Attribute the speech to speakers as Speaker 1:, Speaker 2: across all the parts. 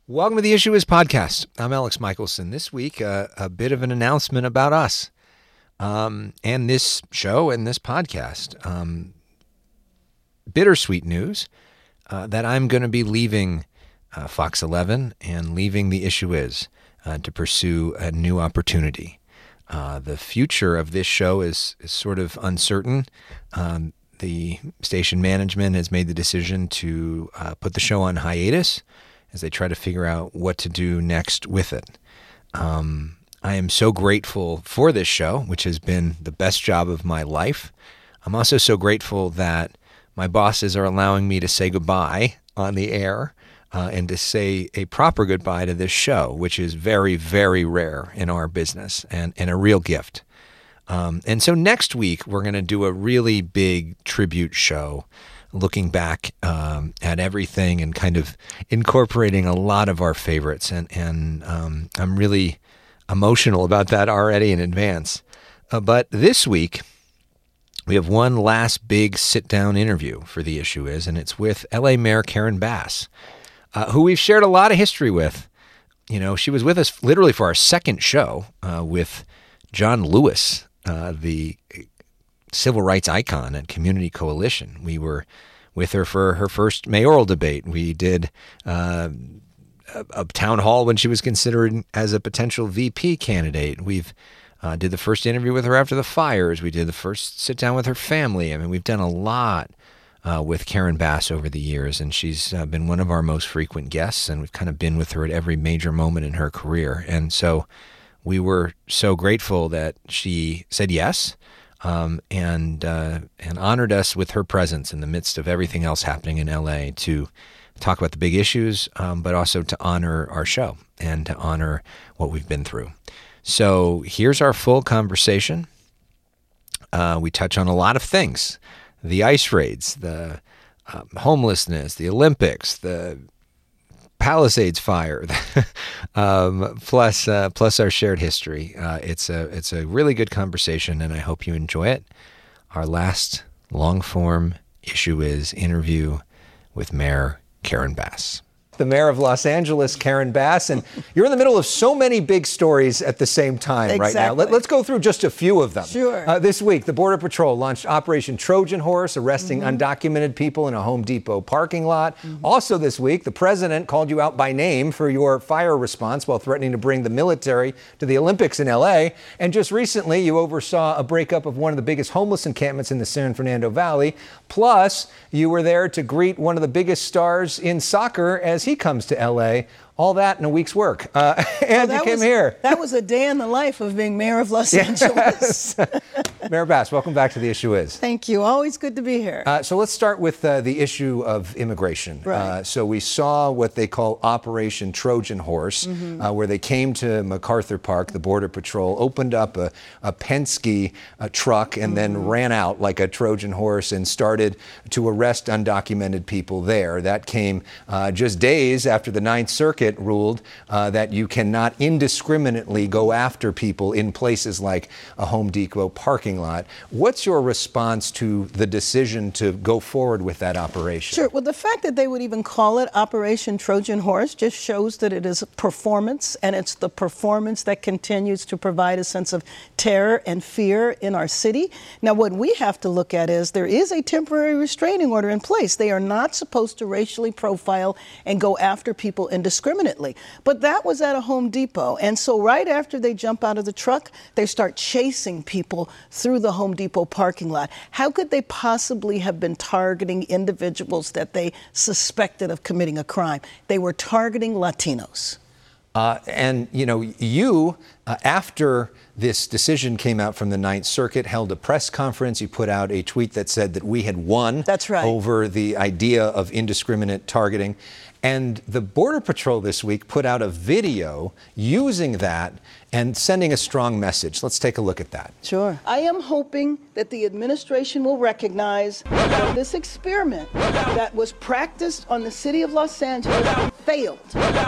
Speaker 1: Welcome to the Issue Is podcast. I'm Alex Michelson. This week, a bit of an announcement about us and this show and this podcast. Bittersweet news that I'm going to be leaving Fox 11 and leaving The Issue Is to pursue a new opportunity. The future of this show is sort of uncertain. The station management has made the decision to put the show on hiatus as they try to figure out what to do next with it. I am so grateful for this show, which has been the best job of my life. I'm also so grateful that my bosses are allowing me to say goodbye on the air and to say a proper goodbye to this show, which is very, very rare in our business and a real gift. And so next week, we're going to do a really big tribute show looking back at everything and kind of incorporating a lot of our favorites. And I'm really emotional about that already in advance. But this week, we have one last big sit-down interview for The Issue Is, and it's with LA Mayor Karen Bass, who we've shared a lot of history with. You know, she was with us literally for our second show with John Lewis, the civil rights icon at Community Coalition. We were with her for her first mayoral debate. We did a town hall when she was considered as a potential VP candidate. We've did the first interview with her after the fires. We did the first sit down with her family. I mean, we've done a lot with Karen Bass over the years, and she's been one of our most frequent guests, and we've kind of been with her at every major moment in her career. And so we were so grateful that she said yes. And honored us with her presence in the midst of everything else happening in LA to talk about the big issues, but also to honor our show and to honor what we've been through. So here's our full conversation. We touch on a lot of things: the ICE raids, the homelessness, the Olympics, the Palisades fire, plus our shared history. It's a really good conversation, and I hope you enjoy it. Our last long-form Issue Is interview with Mayor Karen Bass. The mayor of Los Angeles, Karen Bass, and you're in the middle of so many big stories at the same time right now. Let's go through just a few of them.
Speaker 2: Sure.
Speaker 1: This week, the Border Patrol launched Operation Trojan Horse, arresting undocumented people in a Home Depot parking lot. Also this week, the president called you out by name for your fire response while threatening to bring the military to the Olympics in LA. And just recently, you oversaw a breakup of one of the biggest homeless encampments in the San Fernando Valley. Plus, you were there to greet one of the biggest stars in soccer as he comes to LA. All that in a week's work. And you came here.
Speaker 2: That was a day in the life of being mayor of Los Angeles.
Speaker 1: Mayor Bass, welcome back to The Issue Is.
Speaker 2: Thank you. Always good to be here.
Speaker 1: So let's start with the issue of immigration.
Speaker 2: Right.
Speaker 1: So we saw what they call Operation Trojan Horse, where they came to MacArthur Park. The Border Patrol opened up a Penske truck and then ran out like a Trojan horse and started to arrest undocumented people there. That came just days after the Ninth Circuit ruled that you cannot indiscriminately go after people in places like a Home Depot parking lot. What's your response to the decision to go forward with that operation?
Speaker 2: Sure. Well, the fact that they would even call it Operation Trojan Horse just shows that it is a performance, and it's the performance that continues to provide a sense of terror and fear in our city. Now, what we have to look at is there is a temporary restraining order in place. They are not supposed to racially profile and go after people indiscriminately. But that was at a Home Depot. And so right after they jump out of the truck, they start chasing people through the Home Depot parking lot. How could they possibly have been targeting individuals that they suspected of committing a crime? They were targeting Latinos.
Speaker 1: And, you know, you, after this decision came out from the Ninth Circuit, held a press conference. You put out a tweet that said that we had won.
Speaker 2: That's right.
Speaker 1: Over the idea of indiscriminate targeting. And the Border Patrol this week put out a video using that and sending a strong message. Let's take a look at that.
Speaker 2: Sure. I am hoping that the administration will recognize that this experiment that was practiced on the city of Los Angeles failed,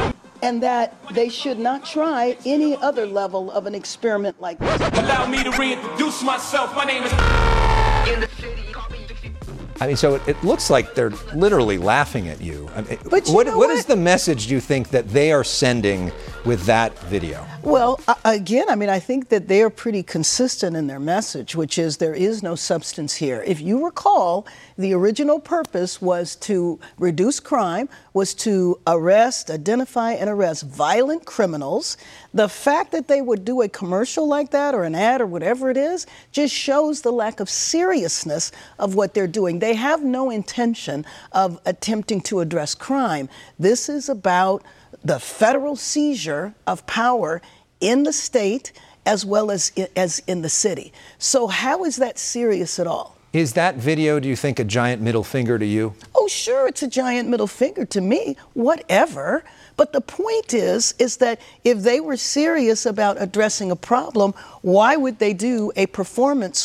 Speaker 2: and that they should not try any other level of an experiment like this.
Speaker 3: Allow me to reintroduce myself. My name is...
Speaker 1: I mean, so it looks like they're literally laughing at you. I mean,
Speaker 2: But you know
Speaker 1: what is the message do you think that they are sending with that video?
Speaker 2: Well, again, I mean, I think that they are pretty consistent in their message, which is there is no substance here. If you recall, the original purpose was to reduce crime, was to arrest, identify, and arrest violent criminals. The fact that they would do a commercial like that or an ad or whatever it is just shows the lack of seriousness of what they're doing. They have no intention of attempting to address crime. This is about the federal seizure of power in the state as well as in the city. So how is that serious at all?
Speaker 1: Is that video, do you think, a giant middle finger to you?
Speaker 2: Oh, sure, it's a giant middle finger to me, whatever. But the point is that if they were serious about addressing a problem, why would they do a performance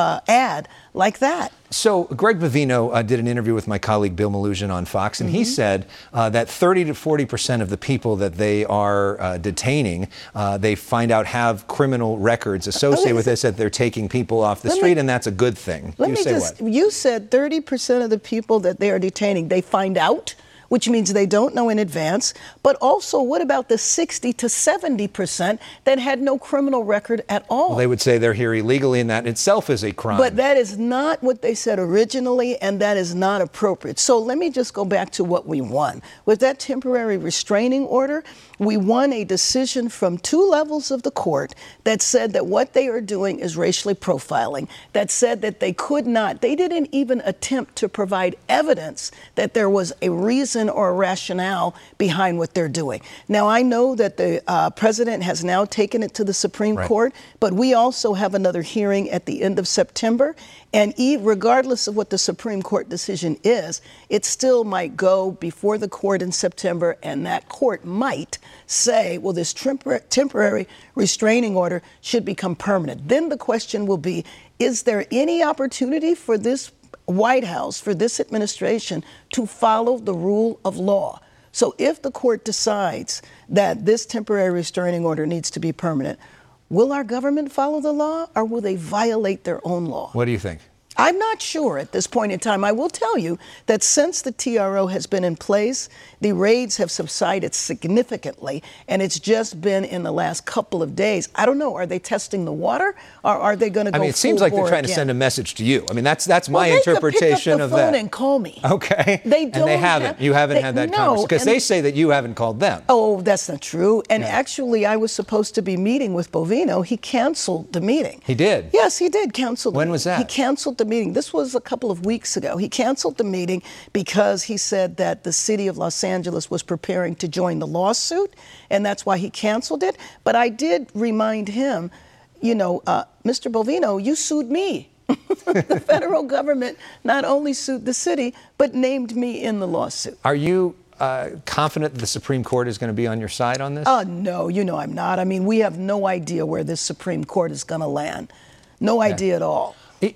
Speaker 2: ad like that?
Speaker 1: So Greg Bovino did an interview with my colleague Bill Malugin on Fox, and he said that 30 to 40% of the people that they are detaining, they find out have criminal records associated with this, that they're taking people off the street, and that's a good thing.
Speaker 2: You said 30% of the people that they are detaining, they find out, which means they don't know in advance. But also, what about the 60 to 70% that had no criminal record at all?
Speaker 1: Well, they would say they're here illegally, and that itself is a crime.
Speaker 2: But that is not what they said originally, and that is not appropriate. So let me just go back to what we won. With that temporary restraining order, we won a decision from two levels of the court that said that what they are doing is racially profiling, that said that they didn't even attempt to provide evidence that there was a reason or a rationale behind what they're doing. Now, I know that the president has now taken it to the Supreme Court, but we also have another hearing at the end of September. And regardless of what the Supreme Court decision is, it still might go before the court in September, and that court might say, well, this temporary restraining order should become permanent. Then the question will be, is there any opportunity for this White House, for this administration, to follow the rule of law? So if the court decides that this temporary restraining order needs to be permanent, will our government follow the law, or will they violate their own law?
Speaker 1: What do you think?
Speaker 2: I'm not sure at this point in time. I will tell you that since the TRO has been in place, the raids have subsided significantly, and it's just been in the last couple of days. I don't know. Are they testing the water, or are they going to go?
Speaker 1: I mean, it seems like they're trying to send a message to you. I mean, that's my interpretation of that.
Speaker 2: They could pick up the phone and call me.
Speaker 1: Okay.
Speaker 2: They don't.
Speaker 1: And they haven't. You haven't had that conversation because they say that you haven't called them.
Speaker 2: Oh, that's not true. And actually, I was supposed to be meeting with Bovino. He canceled the meeting.
Speaker 1: He did?
Speaker 2: Yes, he did cancel.
Speaker 1: When was that?
Speaker 2: He canceled the meeting. This was a couple of weeks ago. He canceled the meeting because he said that the city of Los Angeles was preparing to join the lawsuit, and that's why he canceled it. But I did remind him, Mr. Bovino, you sued me. The federal government not only sued the city, but named me in the lawsuit.
Speaker 1: Are you confident that the Supreme Court is going to be on your side on this?
Speaker 2: No, I'm not. I mean, we have no idea where this Supreme Court is going to land. No idea at all.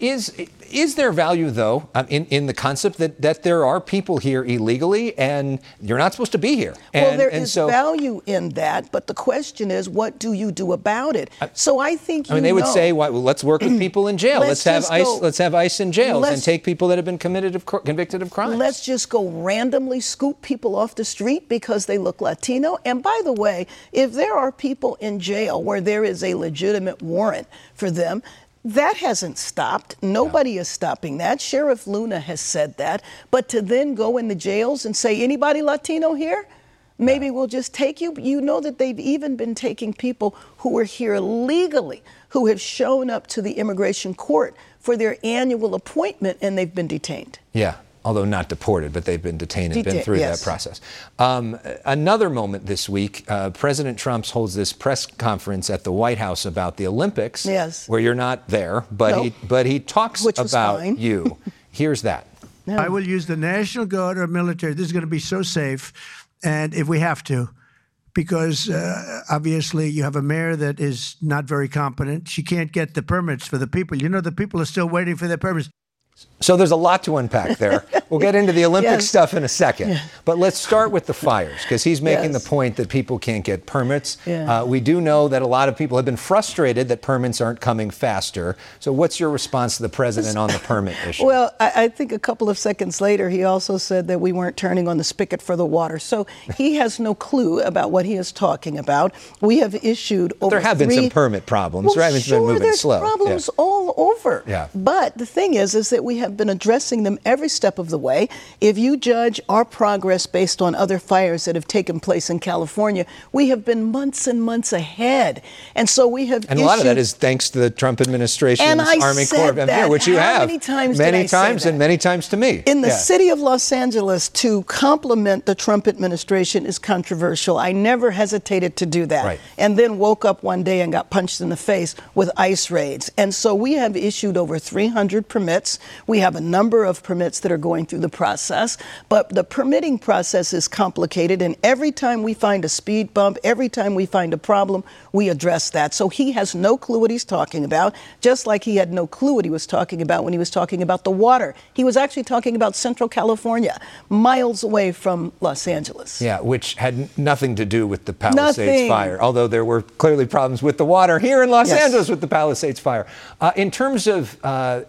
Speaker 2: Is there value, though, in the concept that there are people here illegally and you're not supposed to be here? Well, there is value in that, but the question is, what do you do about it? So I think
Speaker 1: they would say, well, let's work with people in jail. Let's have ICE in jails and take people that have been convicted of crimes.
Speaker 2: Let's just go randomly scoop people off the street because they look Latino. And by the way, if there are people in jail where there is a legitimate warrant for them, that hasn't stopped. Nobody is stopping that. Sheriff Luna has said that. But to then go in the jails and say, anybody Latino here? Maybe we'll just take you. You know that they've even been taking people who are here legally, who have shown up to the immigration court for their annual appointment, and they've been detained.
Speaker 1: Yeah. Although not deported, but they've been detained and been through that process. Another moment this week, President Trump holds this press conference at the White House about the Olympics, where you're not there, but he talks about you. Here's that.
Speaker 3: No. I will use the National Guard or military. This is going to be so safe, and if we have to, because obviously you have a mayor that is not very competent. She can't get the permits for the people. The people are still waiting for their permits.
Speaker 1: So there's a lot to unpack there. We'll get into the Olympic
Speaker 2: Yes.
Speaker 1: stuff in a second.
Speaker 2: Yeah.
Speaker 1: But let's start with the fires, because he's making
Speaker 2: Yes.
Speaker 1: the point that people can't get permits.
Speaker 2: Yeah.
Speaker 1: We do know that a lot of people have been frustrated that permits aren't coming faster. So what's your response to the president on the permit issue?
Speaker 2: Well, I think a couple of seconds later, he also said that we weren't turning on the spigot for the water. So he has no clue about what he is talking about. We have issued over
Speaker 1: There have been some permit problems,
Speaker 2: Well,
Speaker 1: right? It's been moving
Speaker 2: there's
Speaker 1: slow.
Speaker 2: problems all over.
Speaker 1: Yeah.
Speaker 2: But the thing is that we have been addressing them every step of the way. If you judge our progress based on other fires that have taken place in California, we have been months and months ahead. And so we have
Speaker 1: And a lot of that is thanks to the Trump administration's
Speaker 2: And I
Speaker 1: Army
Speaker 2: said
Speaker 1: Corps of Engineers,
Speaker 2: that.
Speaker 1: which you
Speaker 2: How
Speaker 1: have.
Speaker 2: many times
Speaker 1: Many
Speaker 2: did I say
Speaker 1: times
Speaker 2: that?
Speaker 1: and many times to me.
Speaker 2: In the
Speaker 1: Yeah.
Speaker 2: city of Los Angeles, to compliment the Trump administration is controversial. I never hesitated to do that.
Speaker 1: Right.
Speaker 2: And then woke up one day and got punched in the face with ICE raids. And so we have issued over 300 permits. We have a number of permits that are going through the process. But the permitting process is complicated. And every time we find a speed bump, every time we find a problem, we address that. So he has no clue what he's talking about, just like he had no clue what he was talking about when he was talking about the water. He was actually talking about Central California, miles away from Los Angeles.
Speaker 1: Yeah, which had nothing to do with the Palisades
Speaker 2: Nothing.
Speaker 1: fire, although there were clearly problems with the water here in Los
Speaker 2: Yes.
Speaker 1: Angeles with the Palisades fire. In terms of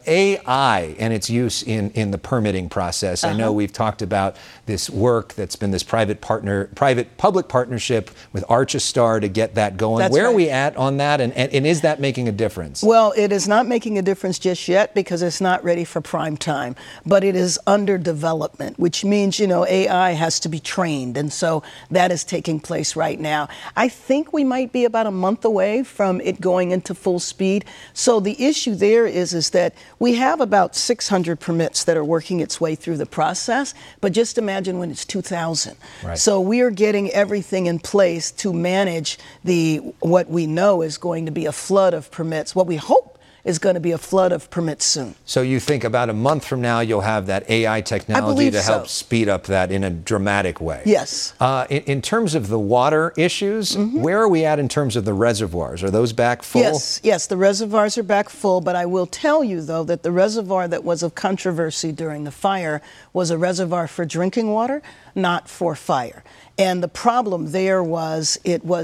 Speaker 1: AI and its use in the permitting process, I know we've talked about this work that's been this private-public partnership with Archistar to get that going.
Speaker 2: That's
Speaker 1: Where are
Speaker 2: right.
Speaker 1: we at on that, and is that making a difference?
Speaker 2: Well, it is not making a difference just yet because it's not ready for prime time, but it is under development, which means, AI has to be trained. And so that is taking place right now. I think we might be about a month away from it going into full speed. So the issue there is that we have about 600 permits that are working its way through the process, but just imagine when it's 2,000.
Speaker 1: Right.
Speaker 2: So we are getting everything in place to manage what we know is going to be a flood of permits, what we hope is going to be a flood of permits soon.
Speaker 1: So you think about a month from now you'll have that AI technology
Speaker 2: believe
Speaker 1: to help
Speaker 2: so.
Speaker 1: speed up that in a dramatic way?
Speaker 2: Yes.
Speaker 1: In terms of the water issues, where are we at in terms of the reservoirs? Are those back full?
Speaker 2: Yes, the reservoirs are back full, but I will tell you, though, that the reservoir that was of controversy during the fire was a reservoir for drinking water, not for fire. And the problem there was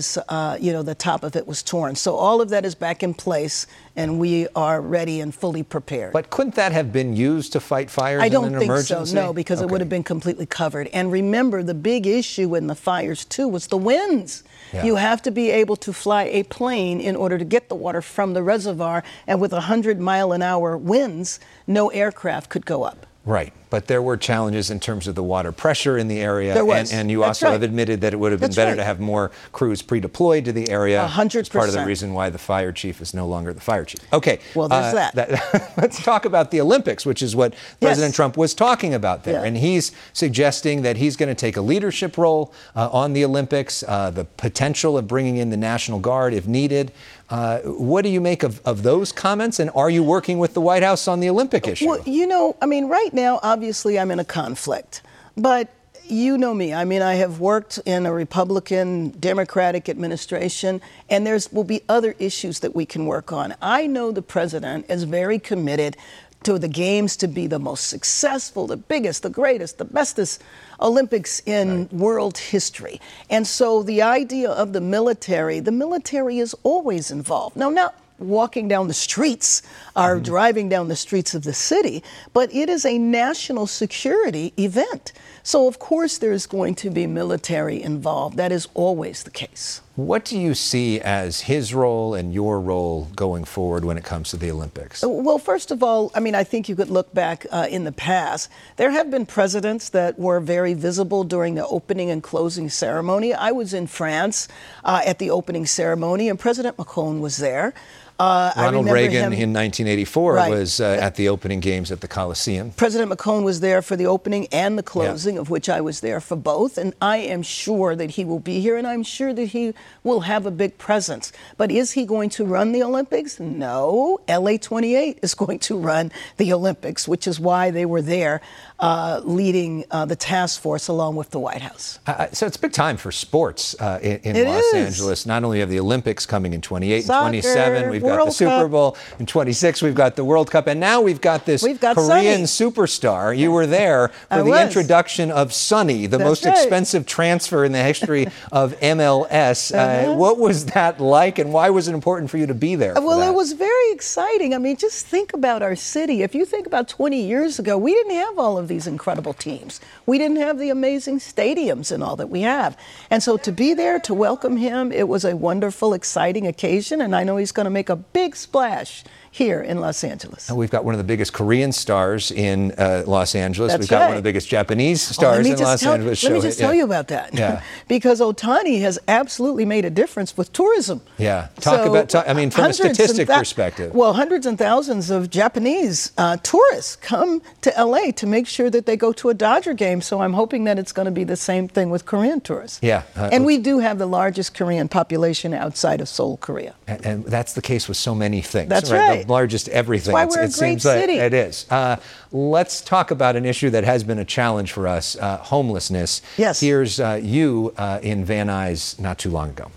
Speaker 2: the top of it was torn. So all of that is back in place, and we are ready and fully prepared.
Speaker 1: But couldn't that have been used to fight fires
Speaker 2: I
Speaker 1: in
Speaker 2: don't
Speaker 1: an
Speaker 2: think
Speaker 1: emergency?
Speaker 2: so, no, because it would have been completely covered. And remember, the big issue in the fires, too, was the winds.
Speaker 1: Yeah.
Speaker 2: You have to be able to fly a plane in order to get the water from the reservoir, and with 100-mile-an-hour winds, no aircraft could go up.
Speaker 1: Right. But there were challenges in terms of the water pressure in the area.
Speaker 2: There was.
Speaker 1: And you
Speaker 2: That's
Speaker 1: also
Speaker 2: right.
Speaker 1: have admitted that it would have been
Speaker 2: That's
Speaker 1: better
Speaker 2: right.
Speaker 1: to have more crews pre-deployed to the area.
Speaker 2: 100%.
Speaker 1: It's part of the reason why the fire chief is no longer the fire chief. Okay.
Speaker 2: Well, there's that.
Speaker 1: Let's talk about the Olympics, which is what President
Speaker 2: Yes.
Speaker 1: Trump was talking about there.
Speaker 2: Yeah.
Speaker 1: And he's suggesting that he's going to take a leadership role on the Olympics, the potential of bringing in the National Guard if needed. What do you make of those comments? And are you working with the White House on the Olympic issue?
Speaker 2: Well, right now, obviously, I'm in a conflict. But you know me. I have worked in a Republican, Democratic administration, and will be other issues that we can work on. I know the president is very committed to the Games to be the most successful, the biggest, the greatest, the bestest Olympics in world history. And so the idea of the military is always involved. Now, not walking down the streets or driving down the streets of the city, but it is a national security event. So, of course, there's going to be military involved. That is always the case.
Speaker 1: What do you see as his role and your role going forward when it comes to the Olympics?
Speaker 2: Well, first of all, I think you could look back in the past. There have been presidents that were very visible during the opening and closing ceremony. I was in France at the opening ceremony, and President Macron was there.
Speaker 1: Ronald Reagan in 1984
Speaker 2: Right.
Speaker 1: was at the opening games at the Coliseum.
Speaker 2: President Macron was there for the opening and the closing, of which I was there for both. And I am sure that he will be here, and I'm sure that he will have a big presence. But is he going to run the Olympics? No. LA 28 is going to run the Olympics, which is why they were there leading the task force along with the White House.
Speaker 1: So it's a big time for sports in
Speaker 2: It
Speaker 1: Los
Speaker 2: is.
Speaker 1: Angeles. Not only have the Olympics coming in 28
Speaker 2: Soccer,
Speaker 1: and 27, we've got the
Speaker 2: World
Speaker 1: Super
Speaker 2: Cup.
Speaker 1: Bowl. In 26, we've got the World Cup. And now we've got this Korean superstar. You were there for the introduction of Sonny, the most expensive transfer in the history of MLS. What was that like, and why was it important for you to be there?
Speaker 2: Well, it was very exciting. I mean, just think about our city. If you think about 20 years ago, we didn't have all of these incredible teams. We didn't have the amazing stadiums and all that we have. And so to be there, to welcome him, it was a wonderful, exciting occasion. And I know he's going to make a big splash here in Los Angeles.
Speaker 1: And we've got one of the biggest Korean stars in Los Angeles. We've got one of the biggest Japanese stars in Los Angeles.
Speaker 2: Let me just tell you about that.
Speaker 1: Yeah.
Speaker 2: Because Ohtani has absolutely made a difference with tourism.
Speaker 1: Yeah. Talk about, I mean, from a statistic perspective.
Speaker 2: Well, hundreds and thousands of Japanese tourists come to LA to make sure that they go to a Dodger game. So I'm hoping that it's going to be the same thing with Korean tourists.
Speaker 1: Yeah.
Speaker 2: And we do have the largest Korean population outside of Seoul, Korea.
Speaker 1: And that's the case with so many things.
Speaker 2: That's right.
Speaker 1: The largest everything.
Speaker 2: That's why we're a great city.
Speaker 1: Like it is. Let's talk about an issue that has been a challenge for us, homelessness.
Speaker 2: Yes.
Speaker 1: Here's you in Van Nuys not too long ago.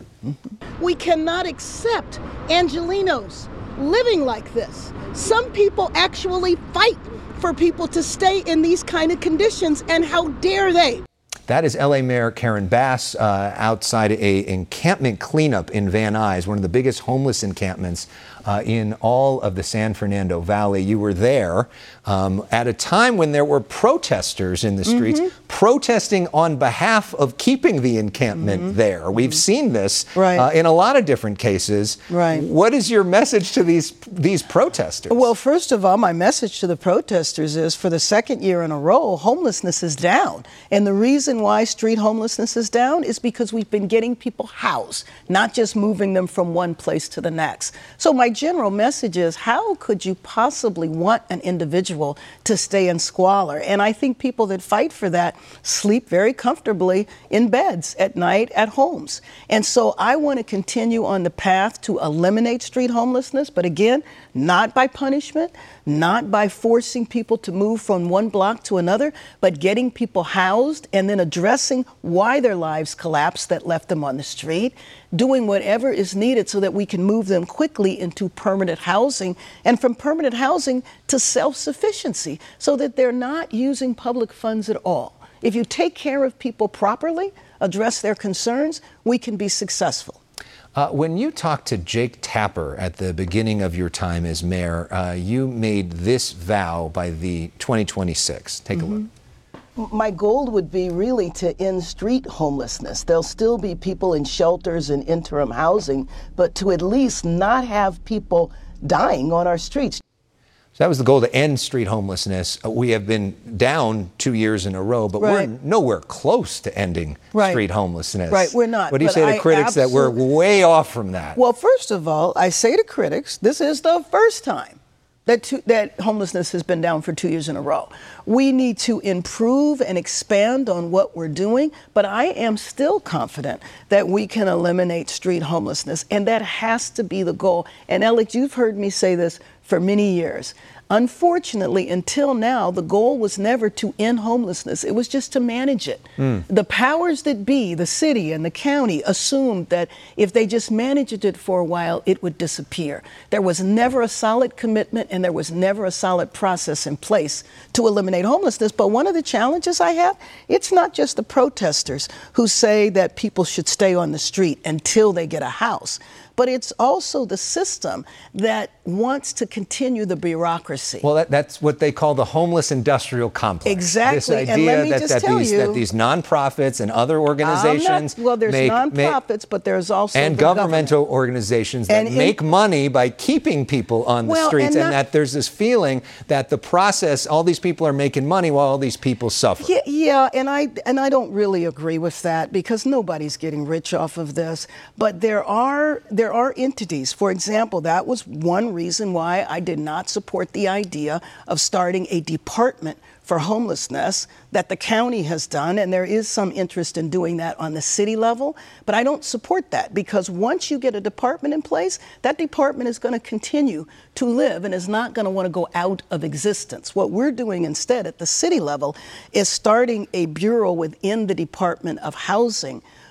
Speaker 4: We cannot accept Angelenos living like this. Some people actually fight for people to stay in these kind of conditions, and how dare they?
Speaker 1: That is LA Mayor Karen Bass outside a encampment cleanup in Van Nuys, one of the biggest homeless encampments in all of the San Fernando Valley. You were there at a time when there were protesters in the streets protesting on behalf of keeping the encampment there. We've seen this in a lot of different cases.
Speaker 2: Right.
Speaker 1: What is your message to these protesters?
Speaker 2: Well, first of all, my message to the protesters is for the second year in a row, homelessness is down. And the reason why street homelessness is down is because we've been getting people housed, not just moving them from one place to the next. So my general message is, how could you possibly want an individual to stay in squalor? And I think people that fight for that sleep very comfortably in beds at night at homes. And so I want to continue on the path to eliminate street homelessness, but again, not by punishment, not by forcing people to move from one block to another, but getting people housed and then addressing why their lives collapsed that left them on the street, doing whatever is needed so that we can move them quickly into permanent housing, and from permanent housing to self-sufficiency so that they're not using public funds at all. If you take care of people properly, address their concerns, we can be successful.
Speaker 1: When you talked to Jake Tapper at the beginning of your time as mayor, you made this vow by the 2026. Take a look.
Speaker 2: My goal would be really to end street homelessness. There'll still be people in shelters and interim housing, but to at least not have people dying on our streets.
Speaker 1: So that was the goal, to end street homelessness. We have been down 2 years in a row, but we're nowhere close to ending street homelessness.
Speaker 2: Right, we're not.
Speaker 1: What do you say to critics that we're way off from that?
Speaker 2: Well, first of all, I say to critics, this is the first time that homelessness has been down for 2 years in a row. We need to improve and expand on what we're doing, but I am still confident that we can eliminate street homelessness, and that has to be the goal. And Alex, you've heard me say this for many years. Unfortunately, until now, the goal was never to end homelessness. It was just to manage it. The powers that be, the city and the county, assumed that if they just managed it for a while, it would disappear. There was never a solid commitment, and there was never a solid process in place to eliminate homelessness. But one of the challenges I have, it's not just the protesters who say that people should stay on the street until they get a house, but it's also the system that wants to continue the bureaucracy.
Speaker 1: Well, that's what they call the homeless industrial complex.
Speaker 2: Exactly.
Speaker 1: This idea that these nonprofits and other organizations
Speaker 2: there's nonprofits, but there's also
Speaker 1: and governmental organizations that make money by keeping people on the streets, and that there's this feeling that the process, all these people are making money while all these people suffer.
Speaker 2: Yeah, and I don't really agree with that, because nobody's getting rich off of this. But there are entities. For example, that was one reason why I did not support the idea of starting a department for homelessness that the county has done, and there is some interest in doing that on the city level. But I don't support that, because once you get a department in place, that department is going to continue to live and is not going to want to go out of existence. What we're doing instead at the city level is starting a bureau within the Department of Housing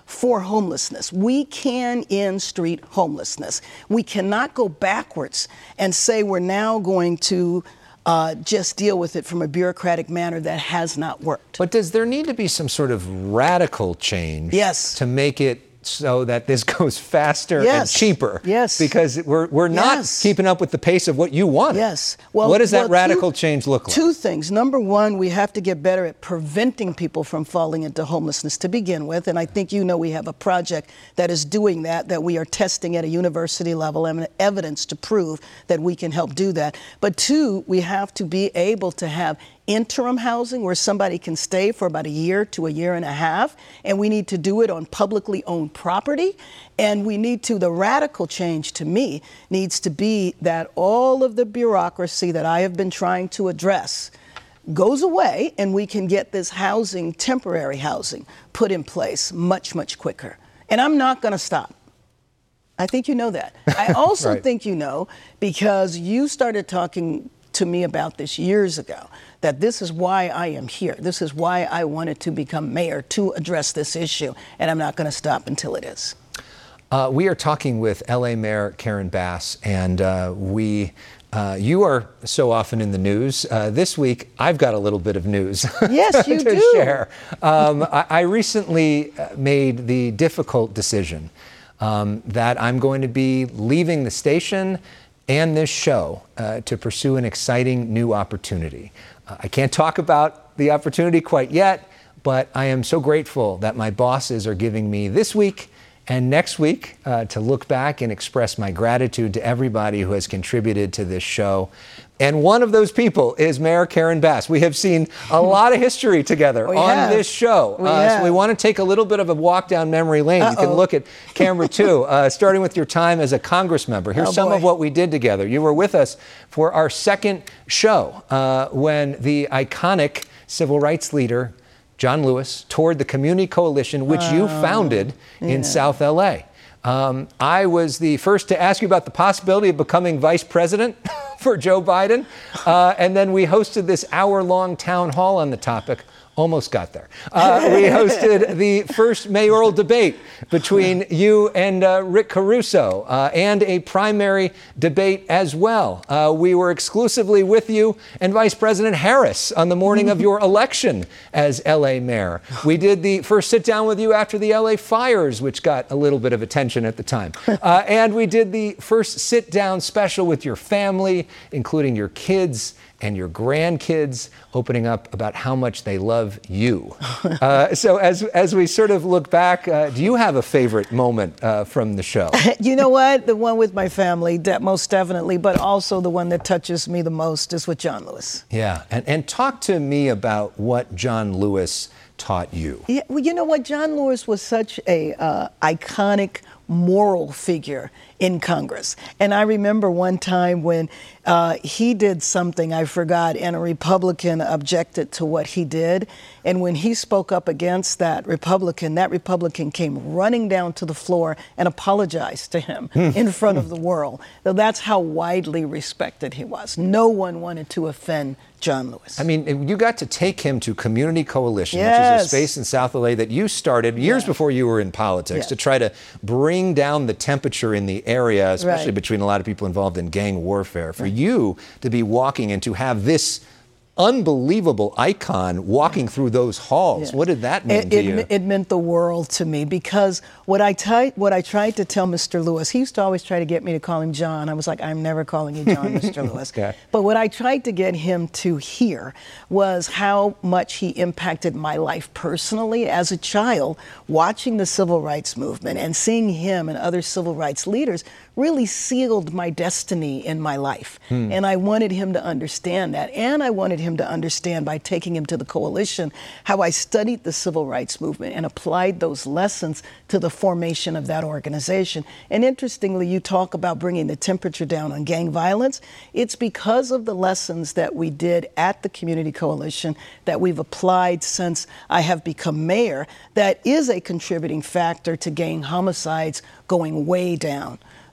Speaker 2: for homelessness. We can end street homelessness. We cannot go backwards and say we're now going to just deal with it from a bureaucratic manner that has not worked.
Speaker 1: But does there need to be some sort of radical change to make it so that this goes faster and cheaper?
Speaker 2: Yes.
Speaker 1: Because we're not keeping up with the pace of what you want.
Speaker 2: Yes. Well,
Speaker 1: what does that radical change look like?
Speaker 2: Two things. Number one, we have to get better at preventing people from falling into homelessness to begin with. And I think we have a project that is doing that we are testing at a university level and evidence to prove that we can help do that. But two, we have to be able to have interim housing where somebody can stay for about a year to a year and a half, and we need to do it on publicly owned property. And the radical change to me needs to be that all of the bureaucracy that I have been trying to address goes away, and we can get this housing, temporary housing, put in place much, much quicker. And I'm not going to stop. I think you know that. I also think because you started talking to me about this years ago, that this is why I am here. This is why I wanted to become mayor, to address this issue, and I'm not going to stop until it is.
Speaker 1: We are talking with LA Mayor Karen Bass, and you are so often in the news. This week, I've got a little bit of news
Speaker 2: yes, you
Speaker 1: to
Speaker 2: do.
Speaker 1: share. I recently made the difficult decision that I'm going to be leaving the station and this show to pursue an exciting new opportunity. I can't talk about the opportunity quite yet, but I am so grateful that my bosses are giving me this week and next week to look back and express my gratitude to everybody who has contributed to this show. And one of those people is Mayor Karen Bass. We have seen a lot of history together on this show. So we want to take a little bit of a walk down memory lane. You can look at camera 2, starting with your time as a Congress member. Here's some of what we did together. You were with us for our second show when the iconic civil rights leader, John Lewis, toured the Community Coalition, which you founded in South LA. I was the first to ask you about the possibility of becoming vice president for Joe Biden. And then we hosted this hour-long town hall on the topic. Almost got there. We hosted the first mayoral debate between you and Rick Caruso, and a primary debate as well. We were exclusively with you and Vice President Harris on the morning of your election as LA mayor. We did the first sit down with you after the LA fires, which got a little bit of attention at the time. And we did the first sit down special with your family, including your kids and your grandkids, opening up about how much they love you. So as we sort of look back, do you have a favorite moment from the show?
Speaker 2: You know what? The one with my family, most definitely, but also the one that touches me the most is with John Lewis.
Speaker 1: Yeah, and talk to me about what John Lewis taught you.
Speaker 2: Yeah, well, you know what? John Lewis was such a iconic moral figure in Congress. And I remember one time when he did something, I forgot, and a Republican objected to what he did. And when he spoke up against that Republican came running down to the floor and apologized to him in front of the world. So that's how widely respected he was. No one wanted to offend John Lewis.
Speaker 1: I mean, you got to take him to Community Coalition, which is a space in South LA that you started years before you were in politics to try to bring down the temperature in the area, especially between a lot of people involved in gang warfare. For you to be walking and to have this unbelievable icon walking through those halls. What did that mean to you?
Speaker 2: It meant the world to me, because what I tried to tell Mr. Lewis, he used to always try to get me to call him John. I was like, I'm never calling you John, Mr. Lewis. But what I tried to get him to hear was how much he impacted my life personally as a child, watching the civil rights movement and seeing him and other civil rights leaders really sealed my destiny in my life. And I wanted him to understand that. And I wanted him to understand, by taking him to the coalition, how I studied the civil rights movement and applied those lessons to the formation of that organization. And interestingly, you talk about bringing the temperature down on gang violence. It's because of the lessons that we did at the Community Coalition that we've applied since I have become mayor that is a contributing factor to gang homicides going way down.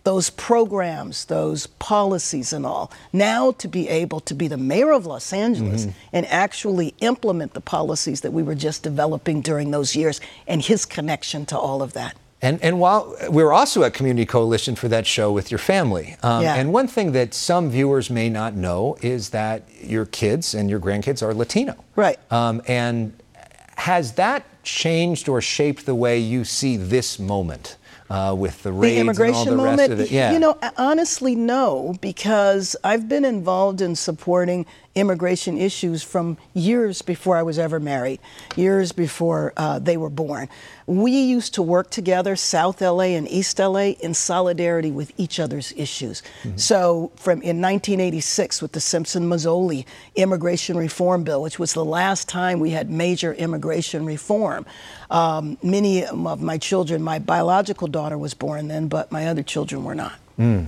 Speaker 2: those programs, those policies and all. Now to be able to be the mayor of Los Angeles and actually implement the policies that we were just developing during those years, and his connection to all of that.
Speaker 1: And while we were also at Community Coalition for that show with your family. And one thing that some viewers may not know is that your kids and your grandkids are Latino.
Speaker 2: Right.
Speaker 1: And has that changed or shaped the way you see this moment with the raids
Speaker 2: immigration
Speaker 1: and all the
Speaker 2: moment,
Speaker 1: rest of it? Yeah.
Speaker 2: You know, honestly, no, because I've been involved in supporting immigration issues from years before I was ever married, years before they were born. We used to work together, South LA and East LA, in solidarity with each other's issues. So in 1986 with the Simpson-Mazzoli immigration reform bill, which was the last time we had major immigration reform, many of my children, my biological daughter was born then, but my other children were not.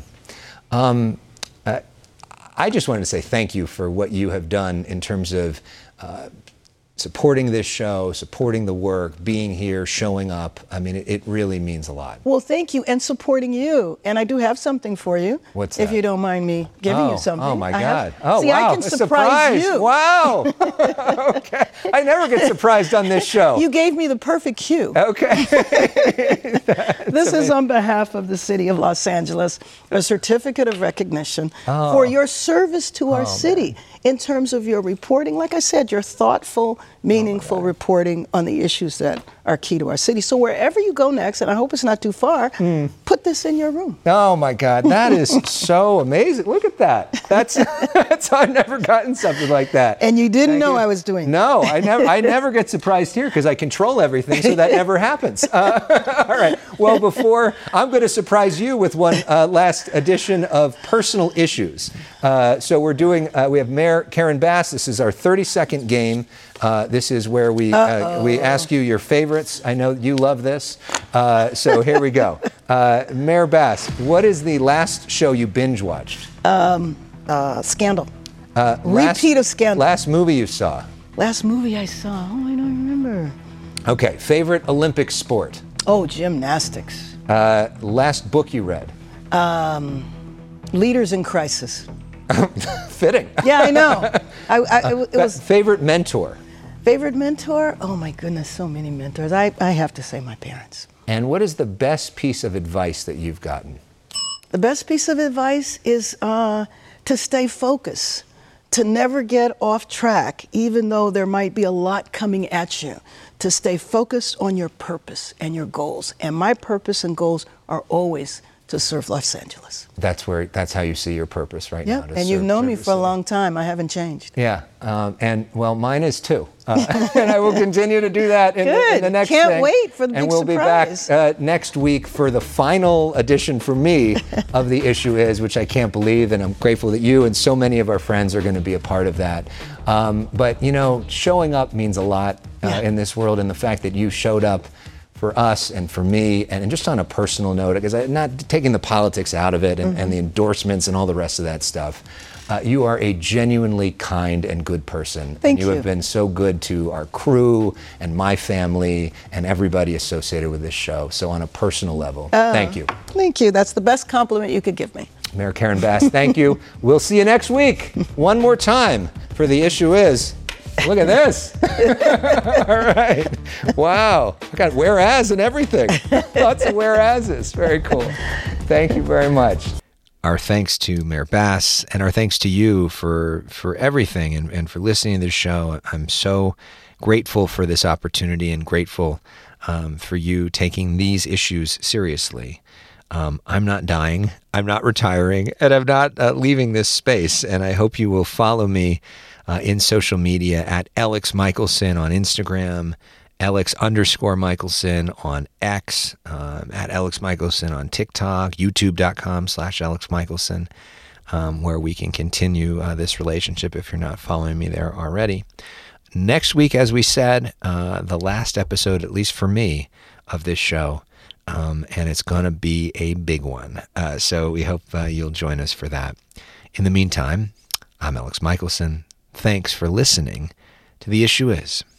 Speaker 1: I just wanted to say thank you for what you have done in terms of supporting this show, supporting the work, being here, showing up. I mean, it really means a lot.
Speaker 2: Well, thank you, and supporting you. And I do have something for you.
Speaker 1: What's
Speaker 2: if
Speaker 1: that?
Speaker 2: you don't mind me giving you something.
Speaker 1: Oh, my God. Oh,
Speaker 2: See,
Speaker 1: wow.
Speaker 2: I can
Speaker 1: A
Speaker 2: surprise you.
Speaker 1: Wow. Okay. I never get surprised on this show.
Speaker 2: You gave me the perfect cue.
Speaker 1: Okay.
Speaker 2: This is on behalf of the city of Los Angeles, a certificate of recognition for your service to our city in terms of your reporting. Like I said, your thoughtful, meaningful reporting on the issues that are key to our city. So wherever you go next, and I hope it's not too far, put this in your room.
Speaker 1: Oh my God, that is so amazing. Look at that. That's I've never gotten something like that.
Speaker 2: And you didn't know I was doing
Speaker 1: No, I never get surprised here because I control everything, so that never happens. All right. Well, before I'm going to surprise you with one last edition of Personal Issues. So we're doing. We have Mayor Karen Bass. This is our 30-second game. This is where we ask you your favorites. I know you love this. So here we go. Mayor Bass, what is the last show you binge watched?
Speaker 2: Scandal. Repeat of Scandal.
Speaker 1: Last movie you saw?
Speaker 2: Last movie I saw. Oh, I don't remember.
Speaker 1: Okay. Favorite Olympic sport?
Speaker 2: Oh, gymnastics.
Speaker 1: Last book you read?
Speaker 2: Leaders in Crisis.
Speaker 1: Fitting.
Speaker 2: Yeah, I know. It was
Speaker 1: favorite mentor?
Speaker 2: Favorite mentor? Oh my goodness, so many mentors. I have to say my parents.
Speaker 1: And what is the best piece of advice that you've gotten?
Speaker 2: The best piece of advice is to stay focused, to never get off track, even though there might be a lot coming at you, to stay focused on your purpose and your goals. And my purpose and goals are always to serve Los Angeles.
Speaker 1: That's how you see your purpose right now.
Speaker 2: And you've known me for a long time. I haven't changed.
Speaker 1: Yeah, and well, mine is too. And I will continue to do that in the next
Speaker 2: Can't
Speaker 1: thing.
Speaker 2: wait for the big
Speaker 1: And we'll
Speaker 2: surprise.
Speaker 1: be back next week for the final edition for me of The Issue Is, which I can't believe, and I'm grateful that you and so many of our friends are going to be a part of that. But, you know, showing up means a lot in this world, and the fact that you showed up for us and for me, and just on a personal note, because I'm not taking the politics out of it and the endorsements and all the rest of that stuff. You are a genuinely kind and good person.
Speaker 2: Thank you.
Speaker 1: You have been so good to our crew and my family and everybody associated with this show. So on a personal level, thank you.
Speaker 2: Thank you. That's the best compliment you could give me.
Speaker 1: Mayor Karen Bass, thank you. We'll see you next week. One more time for The Issue Is. Look at this. All right. Wow. I got whereas and everything. Lots of whereases. Very cool. Thank you very much. Our thanks to Mayor Bass, and our thanks to you for everything and for listening to this show. I'm so grateful for this opportunity and grateful for you taking these issues seriously. I'm not dying, I'm not retiring, and I'm not leaving this space. And I hope you will follow me in social media at Alex Michelson on Instagram, Alex_Michelson on X, at Alex Michelson on TikTok, YouTube.com/Alex Michelson, where we can continue this relationship if you're not following me there already. Next week, as we said, the last episode, at least for me, of this show, and it's going to be a big one. So we hope you'll join us for that. In the meantime, I'm Alex Michelson. Thanks for listening to The Issue Is.